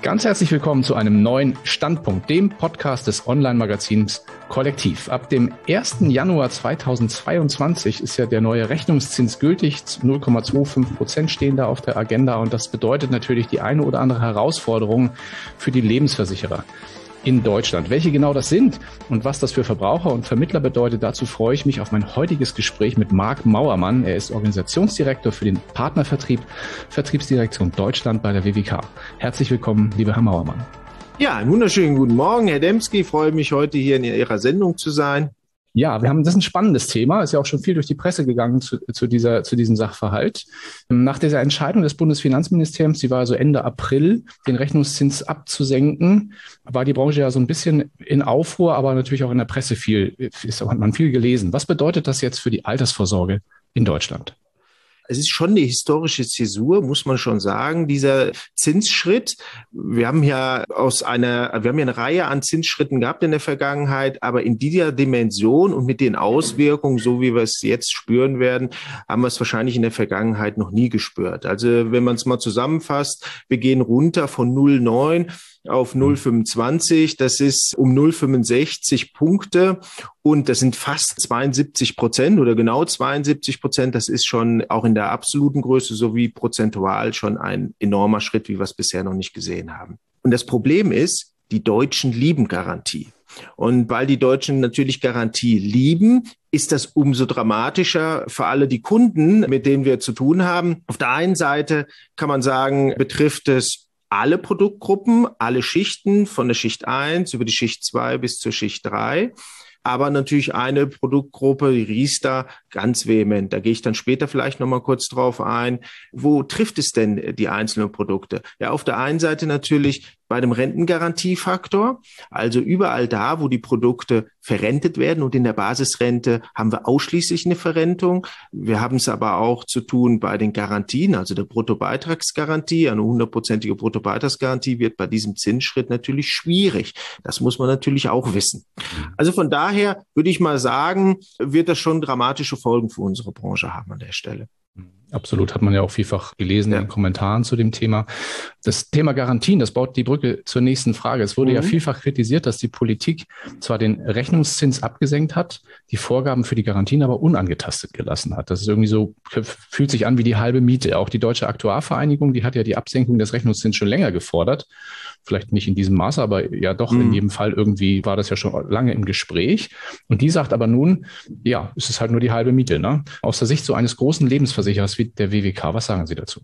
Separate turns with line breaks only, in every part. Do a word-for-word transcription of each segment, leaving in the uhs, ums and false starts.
Ganz herzlich willkommen zu einem neuen Standpunkt, dem Podcast des Online-Magazins Kollektiv. Ab dem ersten Januar zweitausendzweiundzwanzig ist ja der neue Rechnungszins gültig. null Komma fünfundzwanzig Prozent stehen da auf der Agenda und das bedeutet natürlich die eine oder andere Herausforderung für die Lebensversicherer in Deutschland. Welche genau das sind und was das für Verbraucher und Vermittler bedeutet, dazu freue ich mich auf mein heutiges Gespräch mit Marc Mauermann. Er ist Organisationsdirektor für den Partnervertrieb, Vertriebsdirektion Deutschland bei der W W K. Herzlich willkommen, lieber Herr Mauermann.
Ja, einen wunderschönen guten Morgen, Herr Demski. Ich freue mich, heute hier in Ihrer Sendung zu sein.
Ja, wir haben, das ist ein spannendes Thema. Ist ja auch schon viel durch die Presse gegangen zu, zu dieser, zu diesem Sachverhalt. Nach dieser Entscheidung des Bundesfinanzministeriums, die war also Ende April, den Rechnungszins abzusenken, war die Branche ja so ein bisschen in Aufruhr, aber natürlich auch in der Presse viel, ist, hat man viel gelesen. Was bedeutet das jetzt für die Altersvorsorge in Deutschland?
Es ist schon eine historische Zäsur, muss man schon sagen, dieser Zinsschritt. Wir haben ja aus einer, wir haben ja eine Reihe an Zinsschritten gehabt in der Vergangenheit, aber in dieser Dimension und mit den Auswirkungen, so wie wir es jetzt spüren werden, haben wir es wahrscheinlich in der Vergangenheit noch nie gespürt. Also wenn man es mal zusammenfasst, wir gehen runter von null Komma neun auf null Komma fünfundzwanzig, das ist um null Komma fünfundsechzig Punkte und das sind fast zweiundsiebzig Prozent oder genau zweiundsiebzig Prozent. Das ist schon auch in der absoluten Größe sowie prozentual schon ein enormer Schritt, wie wir es bisher noch nicht gesehen haben. Und das Problem ist, die Deutschen lieben Garantie. Und weil die Deutschen natürlich Garantie lieben, ist das umso dramatischer für alle die Kunden, mit denen wir zu tun haben. Auf der einen Seite kann man sagen, betrifft es alle Produktgruppen, alle Schichten, von der Schicht eins über die Schicht zwei bis zur Schicht drei. Aber natürlich eine Produktgruppe, die Riester, ganz vehement. Da gehe ich dann später vielleicht nochmal kurz drauf ein. Wo trifft es denn die einzelnen Produkte? Ja, auf der einen Seite natürlich bei dem Rentengarantiefaktor, also überall da, wo die Produkte verrentet werden und in der Basisrente haben wir ausschließlich eine Verrentung. Wir haben es aber auch zu tun bei den Garantien, also der Bruttobeitragsgarantie. Eine hundertprozentige Bruttobeitragsgarantie wird bei diesem Zinsschritt natürlich schwierig. Das muss man natürlich auch wissen. Also von daher würde ich mal sagen, wird das schon dramatische Folgen für unsere Branche haben an der Stelle.
Absolut, hat man ja auch vielfach gelesen ja. in den Kommentaren zu dem Thema. Das Thema Garantien, das baut die Brücke zur nächsten Frage. Es wurde mhm. ja vielfach kritisiert, dass die Politik zwar den Rechnungszins abgesenkt hat, die Vorgaben für die Garantien aber unangetastet gelassen hat. Das ist irgendwie so, fühlt sich an wie die halbe Miete. Auch die Deutsche Aktuarvereinigung, die hat ja die Absenkung des Rechnungszins schon länger gefordert. Vielleicht nicht in diesem Maße, aber ja doch, mhm. in jedem Fall irgendwie war das ja schon lange im Gespräch. Und die sagt aber nun, ja, es ist halt nur die halbe Miete, ne? Aus der Sicht so eines großen Lebensversicherers wie der W W K, was sagen Sie dazu?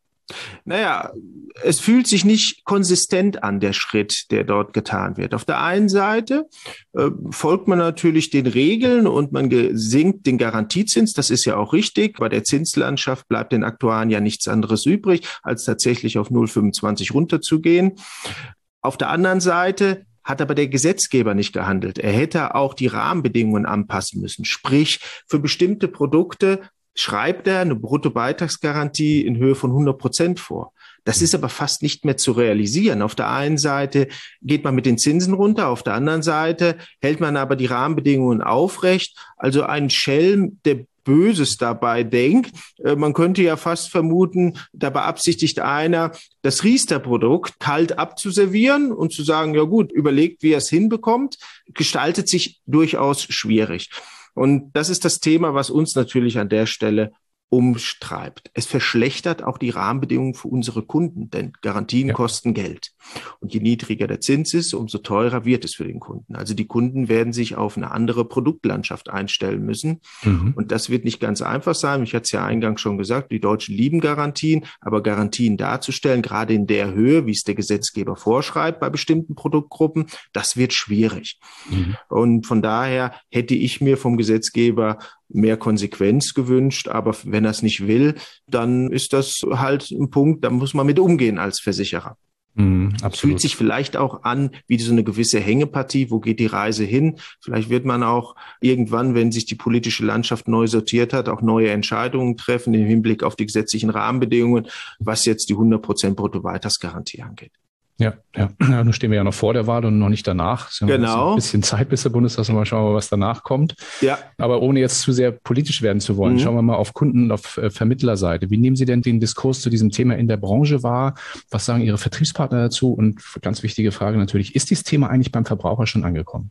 Naja, es fühlt sich nicht konsistent an, der Schritt, der dort getan wird. Auf der einen Seite äh, folgt man natürlich den Regeln und man senkt den Garantiezins. Das ist ja auch richtig. Bei der Zinslandschaft bleibt den Aktuaren ja nichts anderes übrig, als tatsächlich auf null Komma fünfundzwanzig runterzugehen. Auf der anderen Seite hat aber der Gesetzgeber nicht gehandelt. Er hätte auch die Rahmenbedingungen anpassen müssen. Sprich, für bestimmte Produkte schreibt er eine Bruttobeitragsgarantie in Höhe von hundert Prozent vor. Das ist aber fast nicht mehr zu realisieren. Auf der einen Seite geht man mit den Zinsen runter, auf der anderen Seite hält man aber die Rahmenbedingungen aufrecht. Also ein Schelm, der Böses dabei denkt. Man könnte ja fast vermuten, da beabsichtigt einer, das Riester-Produkt kalt abzuservieren und zu sagen, ja gut, überlegt, wie er es hinbekommt, gestaltet sich durchaus schwierig. Und das ist das Thema, was uns natürlich an der Stelle umtreibt. Es verschlechtert auch die Rahmenbedingungen für unsere Kunden, denn Garantien ja. kosten Geld. Und je niedriger der Zins ist, umso teurer wird es für den Kunden. Also die Kunden werden sich auf eine andere Produktlandschaft einstellen müssen. Mhm. Und das wird nicht ganz einfach sein. Ich hatte es ja eingangs schon gesagt, die Deutschen lieben Garantien, aber Garantien darzustellen, gerade in der Höhe, wie es der Gesetzgeber vorschreibt bei bestimmten Produktgruppen, das wird schwierig. Mhm. Und von daher hätte ich mir vom Gesetzgeber mehr Konsequenz gewünscht, aber wenn er es nicht will, dann ist das halt ein Punkt, da muss man mit umgehen als Versicherer.
Mm, absolut.
Fühlt sich vielleicht auch an wie so eine gewisse Hängepartie, wo geht die Reise hin? Vielleicht wird man auch irgendwann, wenn sich die politische Landschaft neu sortiert hat, auch neue Entscheidungen treffen im Hinblick auf die gesetzlichen Rahmenbedingungen, was jetzt die hundert Prozent Bruttobeitragsgarantie angeht.
Ja, ja. ja, nun stehen wir ja noch vor der Wahl und noch nicht danach. Es ist ja noch
Genau.
ein bisschen Zeit bis der Bundestag, mal schauen, was danach kommt.
Ja.
Aber ohne jetzt zu sehr politisch werden zu wollen, mhm. schauen wir mal auf Kunden- und auf äh, Vermittlerseite. Wie nehmen Sie denn den Diskurs zu diesem Thema in der Branche wahr? Was sagen Ihre Vertriebspartner dazu? Und ganz wichtige Frage natürlich, ist dieses Thema eigentlich beim Verbraucher schon angekommen?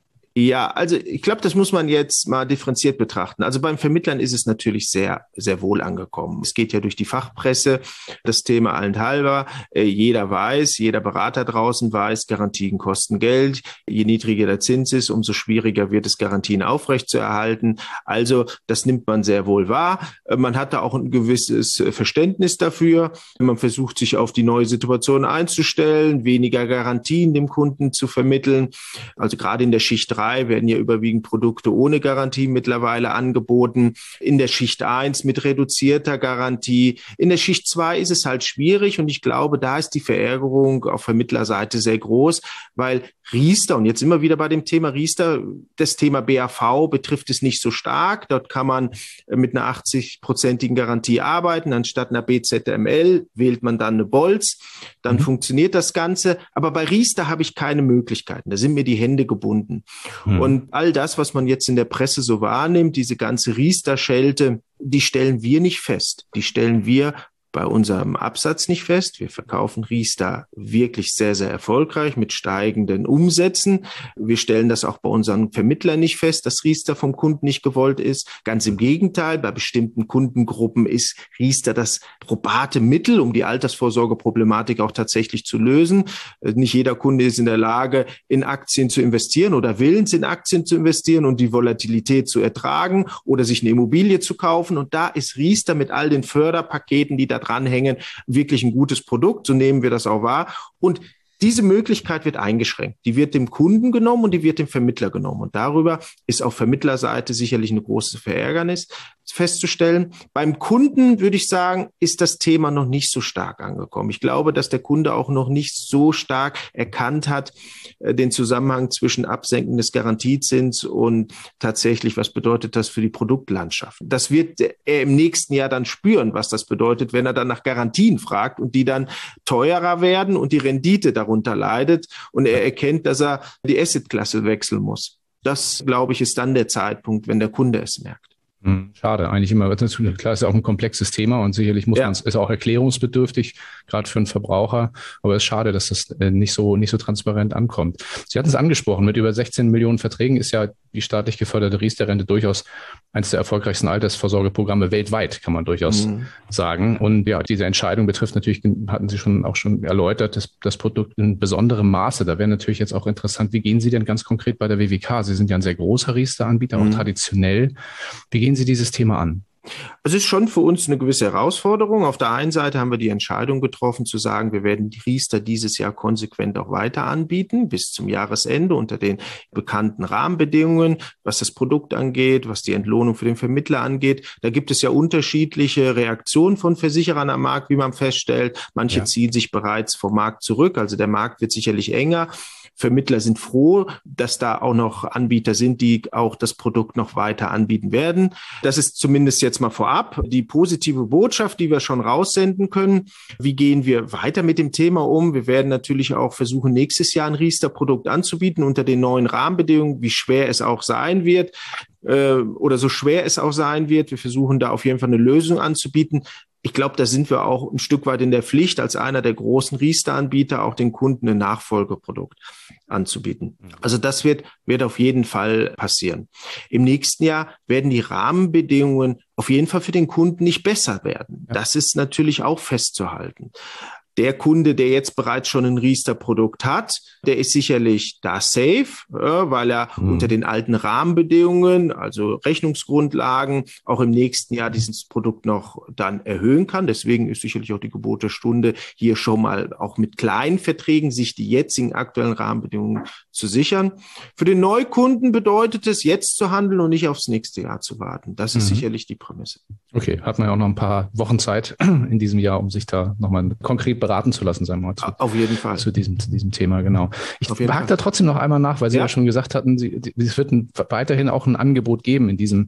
Ja, also ich glaube, das muss man jetzt mal differenziert betrachten. Also beim Vermittlern ist es natürlich sehr, sehr wohl angekommen. Es geht ja durch die Fachpresse, das Thema allenthalber. Äh, jeder weiß, jeder Berater draußen weiß, Garantien kosten Geld. Je niedriger der Zins ist, umso schwieriger wird es, Garantien aufrechtzuerhalten. Also das nimmt man sehr wohl wahr. Äh, man hat da auch ein gewisses Verständnis dafür. Man versucht sich auf die neue Situation einzustellen, weniger Garantien dem Kunden zu vermitteln. Also gerade in der Schicht drei werden ja überwiegend Produkte ohne Garantie mittlerweile angeboten. In der Schicht eins mit reduzierter Garantie. In der Schicht zwei ist es halt schwierig und ich glaube, da ist die Verärgerung auf Vermittlerseite sehr groß, weil Riester, und jetzt immer wieder bei dem Thema Riester, das Thema B A V betrifft es nicht so stark. Dort kann man mit einer achtzig-prozentigen Garantie arbeiten. Anstatt einer B Z M L wählt man dann eine Bolz. Dann mhm. funktioniert das Ganze. Aber bei Riester habe ich keine Möglichkeiten. Da sind mir die Hände gebunden. Mhm. Und all das, was man jetzt in der Presse so wahrnimmt, diese ganze Riester-Schelte, die stellen wir nicht fest. Die stellen wir bei unserem Absatz nicht fest. Wir verkaufen Riester wirklich sehr, sehr erfolgreich mit steigenden Umsätzen. Wir stellen das auch bei unseren Vermittlern nicht fest, dass Riester vom Kunden nicht gewollt ist. Ganz im Gegenteil, bei bestimmten Kundengruppen ist Riester das probate Mittel, um die Altersvorsorgeproblematik auch tatsächlich zu lösen. Nicht jeder Kunde ist in der Lage, in Aktien zu investieren oder willens in Aktien zu investieren und die Volatilität zu ertragen oder sich eine Immobilie zu kaufen. Und da ist Riester mit all den Förderpaketen, die da dranhängen, wirklich ein gutes Produkt, so nehmen wir das auch wahr. Und diese Möglichkeit wird eingeschränkt. Die wird dem Kunden genommen und die wird dem Vermittler genommen. Und darüber ist auf Vermittlerseite sicherlich eine große Verärgernis festzustellen. Beim Kunden würde ich sagen, ist das Thema noch nicht so stark angekommen. Ich glaube, dass der Kunde auch noch nicht so stark erkannt hat, äh, den Zusammenhang zwischen Absenken des Garantiezins und tatsächlich, was bedeutet das für die Produktlandschaft. Das wird er im nächsten Jahr dann spüren, was das bedeutet, wenn er dann nach Garantien fragt und die dann teurer werden und die Rendite darunter leidet und er erkennt, dass er die Assetklasse wechseln muss. Das, glaube ich, ist dann der Zeitpunkt, wenn der Kunde es merkt.
Schade, eigentlich immer, klar, ist ja auch ein komplexes Thema und sicherlich muss ja. man es, ist auch erklärungsbedürftig, gerade für einen Verbraucher, aber es ist schade, dass das nicht so, nicht so transparent ankommt. Sie hatten es angesprochen, mit über sechzehn Millionen Verträgen ist ja die staatlich geförderte Riester-Rente durchaus eines der erfolgreichsten Altersvorsorgeprogramme weltweit, kann man durchaus mhm. sagen. Und ja, diese Entscheidung betrifft natürlich, hatten Sie schon auch schon erläutert, das, das Produkt in besonderem Maße. Da wäre natürlich jetzt auch interessant, wie gehen Sie denn ganz konkret bei der W W K? Sie sind ja ein sehr großer Riester-Anbieter, mhm. auch traditionell. Wie gehen Sie dieses Thema an?
Es ist schon für uns eine gewisse Herausforderung. Auf der einen Seite haben wir die Entscheidung getroffen, zu sagen, wir werden die Riester dieses Jahr konsequent auch weiter anbieten, bis zum Jahresende unter den bekannten Rahmenbedingungen, was das Produkt angeht, was die Entlohnung für den Vermittler angeht. Da gibt es ja unterschiedliche Reaktionen von Versicherern am Markt, wie man feststellt. Manche ja. ziehen sich bereits vom Markt zurück, also der Markt wird sicherlich enger. Vermittler sind froh, dass da auch noch Anbieter sind, die auch das Produkt noch weiter anbieten werden. Das ist zumindest jetzt mal vorab die positive Botschaft, die wir schon raussenden können. Wie gehen wir weiter mit dem Thema um? Wir werden natürlich auch versuchen, nächstes Jahr ein Riester-Produkt anzubieten unter den neuen Rahmenbedingungen, wie schwer es auch sein wird äh, oder so schwer es auch sein wird. Wir versuchen da auf jeden Fall eine Lösung anzubieten. Ich glaube, da sind wir auch ein Stück weit in der Pflicht, als einer der großen Riester-Anbieter auch den Kunden ein Nachfolgeprodukt anzubieten. Also das wird, wird auf jeden Fall passieren. Im nächsten Jahr werden die Rahmenbedingungen auf jeden Fall für den Kunden nicht besser werden. Das ist natürlich auch festzuhalten. Der Kunde, der jetzt bereits schon ein Riester-Produkt hat, der ist sicherlich da safe, weil er mhm. unter den alten Rahmenbedingungen, also Rechnungsgrundlagen, auch im nächsten Jahr dieses Produkt noch dann erhöhen kann. Deswegen ist sicherlich auch die Gebot der Stunde, hier schon mal auch mit kleinen Verträgen sich die jetzigen aktuellen Rahmenbedingungen zu sichern. Für den Neukunden bedeutet es, jetzt zu handeln und nicht aufs nächste Jahr zu warten. Das ist mhm. sicherlich die Prämisse.
Okay, hat man ja auch noch ein paar Wochen Zeit in diesem Jahr, um sich da nochmal konkret beraten zu lassen, sagen wir mal. Zu,
Auf jeden Fall.
Zu diesem, zu diesem Thema, genau. Ich hake da trotzdem noch einmal nach, weil Sie ja, ja schon gesagt hatten, Sie, es wird ein, weiterhin auch ein Angebot geben in diesem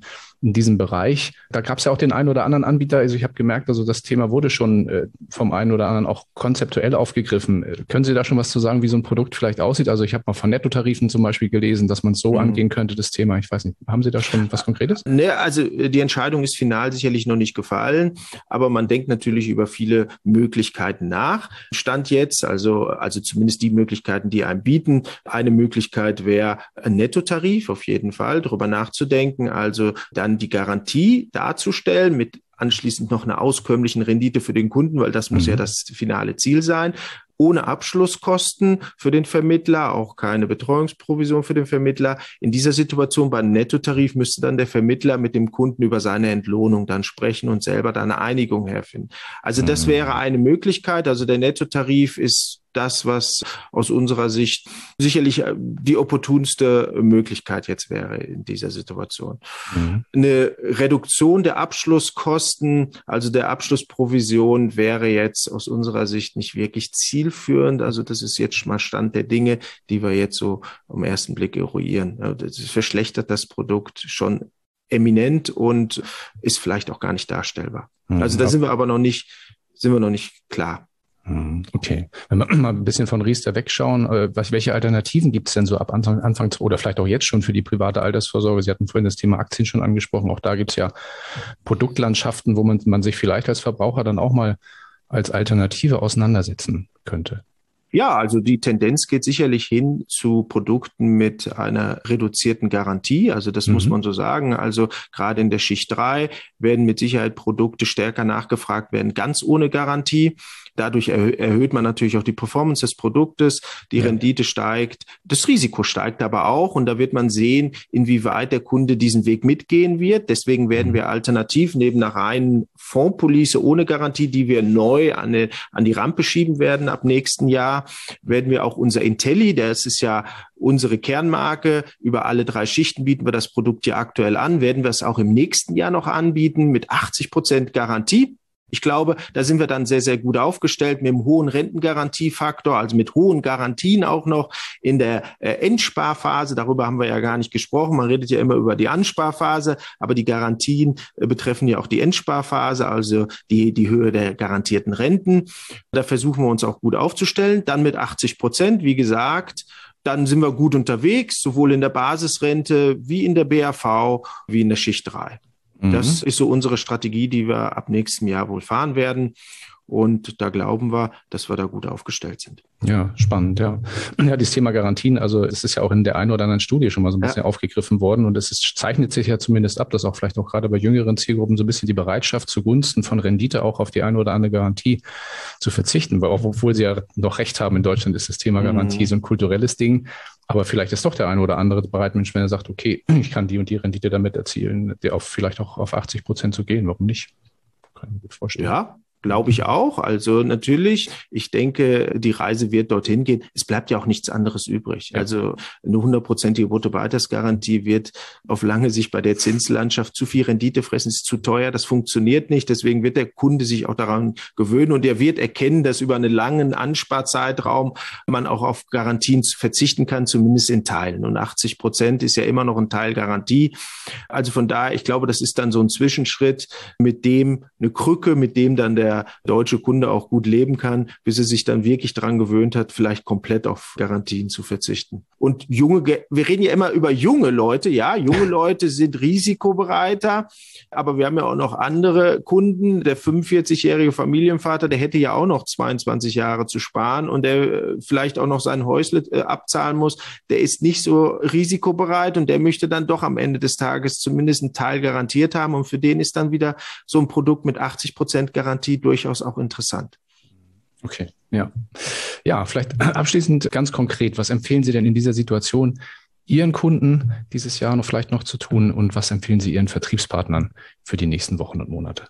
in diesem Bereich. Da gab es ja auch den einen oder anderen Anbieter. Also ich habe gemerkt, also das Thema wurde schon äh, vom einen oder anderen auch konzeptuell aufgegriffen. Äh, können Sie da schon was zu sagen, wie so ein Produkt vielleicht aussieht? Also ich habe mal von Nettotarifen zum Beispiel gelesen, dass man es so mhm. angehen könnte, das Thema. Ich weiß nicht, haben Sie da schon was Konkretes?
Ne, also die Entscheidung ist final sicherlich noch nicht gefallen, aber man denkt natürlich über viele Möglichkeiten nach. Stand jetzt, also, also zumindest die Möglichkeiten, die einem bieten. Eine Möglichkeit wäre ein Nettotarif, auf jeden Fall, darüber nachzudenken, also dann die Garantie darzustellen mit anschließend noch einer auskömmlichen Rendite für den Kunden, weil das muss mhm. ja das finale Ziel sein. Ohne Abschlusskosten für den Vermittler, auch keine Betreuungsprovision für den Vermittler. In dieser Situation beim Nettotarif müsste dann der Vermittler mit dem Kunden über seine Entlohnung dann sprechen und selber da eine Einigung herfinden. Also das wäre eine Möglichkeit. Also der Nettotarif ist das, was aus unserer Sicht sicherlich die opportunste Möglichkeit jetzt wäre in dieser Situation. Mhm. Eine Reduktion der Abschlusskosten, also der Abschlussprovision, wäre jetzt aus unserer Sicht nicht wirklich zielführend. Also das ist jetzt mal Stand der Dinge, die wir jetzt so am ersten Blick eruieren. Das verschlechtert das Produkt schon eminent und ist vielleicht auch gar nicht darstellbar. Mhm. Also da sind wir aber noch nicht, sind wir noch nicht klar.
Okay, wenn wir mal ein bisschen von Riester wegschauen, welche Alternativen gibt es denn so ab Anfang, Anfang oder vielleicht auch jetzt schon für die private Altersvorsorge? Sie hatten vorhin das Thema Aktien schon angesprochen. Auch da gibt es ja Produktlandschaften, wo man, man sich vielleicht als Verbraucher dann auch mal als Alternative auseinandersetzen könnte.
Ja, also die Tendenz geht sicherlich hin zu Produkten mit einer reduzierten Garantie. Also das mhm. muss man so sagen. Also gerade in der Schicht drei werden mit Sicherheit Produkte stärker nachgefragt werden, ganz ohne Garantie. Dadurch erhö- erhöht man natürlich auch die Performance des Produktes, die ja. Rendite steigt, das Risiko steigt aber auch und da wird man sehen, inwieweit der Kunde diesen Weg mitgehen wird. Deswegen werden mhm. wir alternativ neben einer reinen Fondspolice ohne Garantie, die wir neu an, eine, an die Rampe schieben werden ab nächsten Jahr, werden wir auch unser Intelli, das ist ja unsere Kernmarke, über alle drei Schichten bieten wir das Produkt ja aktuell an, werden wir es auch im nächsten Jahr noch anbieten mit achtzig Prozent Garantie. Ich glaube, da sind wir dann sehr, sehr gut aufgestellt mit einem hohen Rentengarantiefaktor, also mit hohen Garantien auch noch in der äh, Endsparphase. Darüber haben wir ja gar nicht gesprochen. Man redet ja immer über die Ansparphase, aber die Garantien äh, betreffen ja auch die Endsparphase, also die, die Höhe der garantierten Renten. Da versuchen wir uns auch gut aufzustellen. Dann mit achtzig Prozent, wie gesagt, dann sind wir gut unterwegs, sowohl in der Basisrente wie in der B A V wie in der Schicht drei. Das ist so unsere Strategie, die wir ab nächstem Jahr wohl fahren werden. Und da glauben wir, dass wir da gut aufgestellt sind.
Ja, spannend, ja. Ja, dieses Thema Garantien, also es ist ja auch in der einen oder anderen Studie schon mal so ein bisschen ja. aufgegriffen worden. Und es ist, zeichnet sich ja zumindest ab, dass auch vielleicht auch gerade bei jüngeren Zielgruppen so ein bisschen die Bereitschaft zugunsten von Rendite auch auf die eine oder andere Garantie zu verzichten. Weil auch, obwohl Sie ja noch recht haben, in Deutschland ist das Thema Garantie mhm. so ein kulturelles Ding. Aber vielleicht ist doch der eine oder andere bereit, Mensch, wenn er sagt, okay, ich kann die und die Rendite damit erzielen, die auf vielleicht auch auf achtzig Prozent zu gehen. Warum nicht? Kann ich mir gut vorstellen.
Ja. Glaube ich auch. Also natürlich, ich denke, die Reise wird dorthin gehen. Es bleibt ja auch nichts anderes übrig. Ja. Also eine hundertprozentige Bruttobehaltersgarantie wird auf lange Sicht bei der Zinslandschaft zu viel Rendite fressen, ist zu teuer, das funktioniert nicht. Deswegen wird der Kunde sich auch daran gewöhnen und er wird erkennen, dass über einen langen Ansparzeitraum man auch auf Garantien verzichten kann, zumindest in Teilen. Und achtzig Prozent ist ja immer noch ein Teil Garantie. Also von daher, ich glaube, das ist dann so ein Zwischenschritt, mit dem eine Krücke, mit dem dann der der deutsche Kunde auch gut leben kann, bis er sich dann wirklich dran gewöhnt hat, vielleicht komplett auf Garantien zu verzichten. Und junge, wir reden ja immer über junge Leute, ja, junge Leute sind risikobereiter, aber wir haben ja auch noch andere Kunden. Der fünfundvierzigjährige Familienvater, der hätte ja auch noch zweiundzwanzig Jahre zu sparen und der vielleicht auch noch sein Häusle abzahlen muss. Der ist nicht so risikobereit und der möchte dann doch am Ende des Tages zumindest einen Teil garantiert haben und für den ist dann wieder so ein Produkt mit achtzig Prozent Garantie durchaus auch interessant.
Okay, ja. Ja, vielleicht abschließend ganz konkret, was empfehlen Sie denn in dieser Situation Ihren Kunden dieses Jahr noch vielleicht noch zu tun und was empfehlen Sie Ihren Vertriebspartnern für die nächsten Wochen und Monate?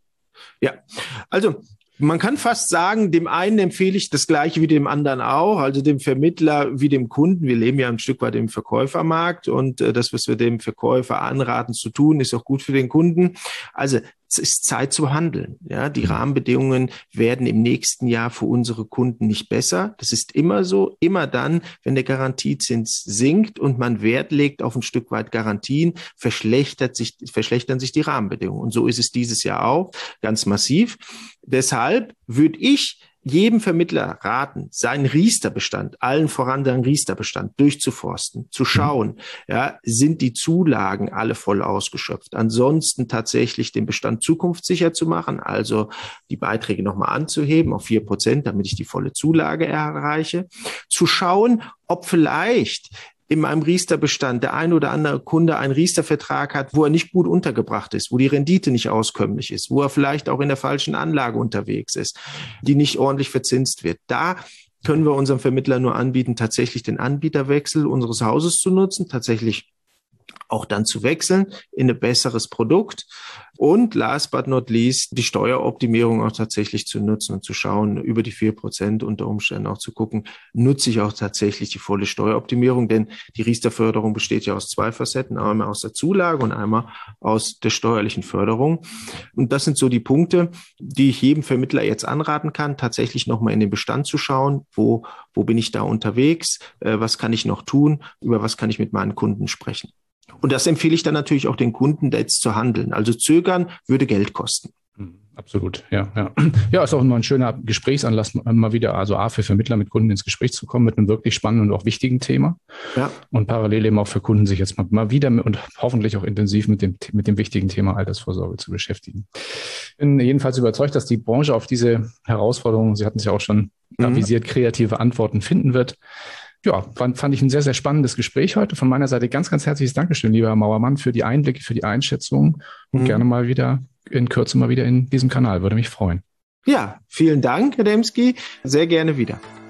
Ja, also man kann fast sagen, dem einen empfehle ich das Gleiche wie dem anderen auch, also dem Vermittler wie dem Kunden. Wir leben ja ein Stück weit im Verkäufermarkt und das, was wir dem Verkäufer anraten zu tun, ist auch gut für den Kunden. Also es ist Zeit zu handeln. Ja, die Rahmenbedingungen werden im nächsten Jahr für unsere Kunden nicht besser. Das ist immer so, immer dann, wenn der Garantiezins sinkt und man Wert legt auf ein Stück weit Garantien, verschlechtert sich, verschlechtern sich die Rahmenbedingungen. Und so ist es dieses Jahr auch ganz massiv. Deshalb würde ich jedem Vermittler raten, seinen Riester-Bestand, allen voran seinen Riester-Bestand durchzuforsten, zu schauen, ja, sind die Zulagen alle voll ausgeschöpft. Ansonsten tatsächlich den Bestand zukunftssicher zu machen, also die Beiträge nochmal anzuheben auf vier Prozent, damit ich die volle Zulage erreiche. Zu schauen, ob vielleicht in meinem Riester-Bestand der ein oder andere Kunde einen Riester-Vertrag hat, wo er nicht gut untergebracht ist, wo die Rendite nicht auskömmlich ist, wo er vielleicht auch in der falschen Anlage unterwegs ist, die nicht ordentlich verzinst wird. Da können wir unserem Vermittler nur anbieten, tatsächlich den Anbieterwechsel unseres Hauses zu nutzen, tatsächlich auch dann zu wechseln in ein besseres Produkt und last but not least die Steueroptimierung auch tatsächlich zu nutzen und zu schauen, über die vier Prozent unter Umständen auch zu gucken, nutze ich auch tatsächlich die volle Steueroptimierung, denn die Riester-Förderung besteht ja aus zwei Facetten, einmal aus der Zulage und einmal aus der steuerlichen Förderung. Und das sind so die Punkte, die ich jedem Vermittler jetzt anraten kann, tatsächlich nochmal in den Bestand zu schauen, wo, wo bin ich da unterwegs, äh, was kann ich noch tun, über was kann ich mit meinen Kunden sprechen. Und das empfehle ich dann natürlich auch den Kunden, da jetzt zu handeln. Also zögern würde Geld kosten.
Absolut, ja, ja. Ja, ist auch immer ein schöner Gesprächsanlass, mal wieder, also A, für Vermittler mit Kunden ins Gespräch zu kommen mit einem wirklich spannenden und auch wichtigen Thema. Ja. Und parallel eben auch für Kunden sich jetzt mal, mal wieder und hoffentlich auch intensiv mit dem, mit dem wichtigen Thema Altersvorsorge zu beschäftigen. Ich bin jedenfalls überzeugt, dass die Branche auf diese Herausforderungen, Sie hatten es ja auch schon mhm. avisiert, kreative Antworten finden wird. Ja, fand, fand ich ein sehr, sehr spannendes Gespräch heute. Von meiner Seite ganz, ganz herzliches Dankeschön, lieber Herr Mauermann, für die Einblicke, für die Einschätzung und mhm. gerne mal wieder in Kürze mal wieder in diesem Kanal. Würde mich freuen.
Ja, vielen Dank, Herr Dembski. Sehr gerne wieder.